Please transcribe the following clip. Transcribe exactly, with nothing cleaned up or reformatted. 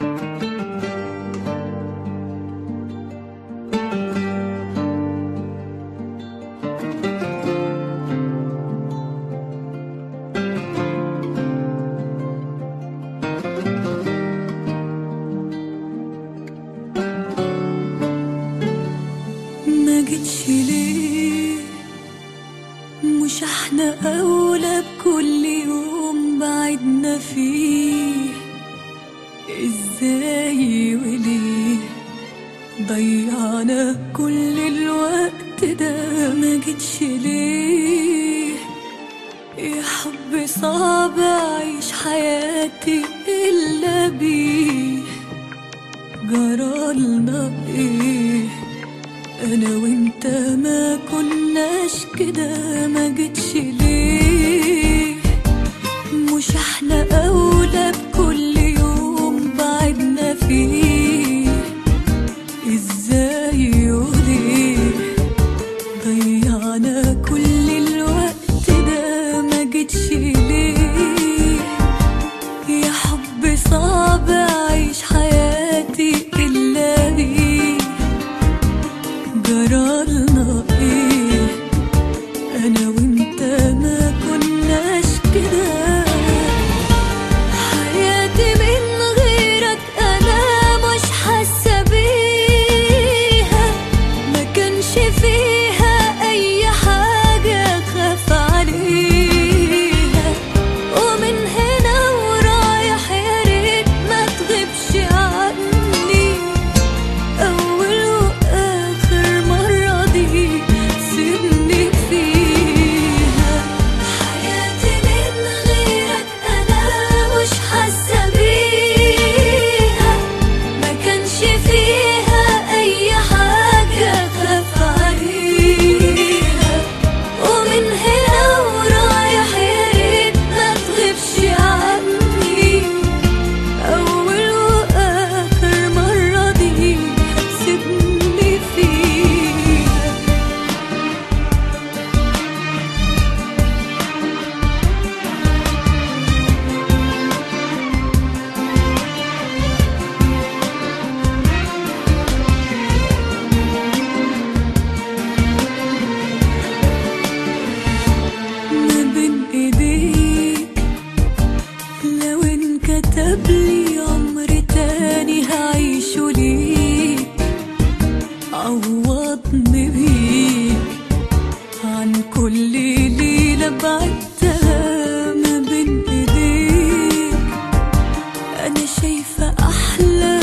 ما جيتش ليه؟ مش احنا اولى بكل يوم بعدنا فيه؟ ازاي وليه ضيعنا كل الوقت ده؟ ما جيتش ليه؟ يا حب صعب اعيش حياتي الا بيه. جرالنا ايه انا وانت ما كناش كده؟ ما جيتش ليه؟ مش احنا اولى بكل يوم بعدنا فيه؟ ازاي وليه ضيعنا كل الوقت ده؟ ما جيتش ليه؟ يا حب صعب اعيش حياتي الا بيه. جرالنا ايه انا وانت ما كناش كده؟ حياتي من غيرك انا مش حاسه بيها. ما كانش فيها اي حاجه خاف عليها. ومن هنا ورايح يا ريت ما تغيبش عني. اول واخر مره دي سيبني فيها. حياتي من غيرك انا مش حاسه بيها. ما كانش فيها اي حاجه خاف عليها. ومن هنا ورايح يا ريت ما تغيبش عني. اول واخر مره دي سيبني فيها. ما بين ايديك لو انكتب لي عمر تاني هعيشه ليك. عوضني بيك عن كل ليلة بعدتها. ما بين ايديك انا شايفة احلى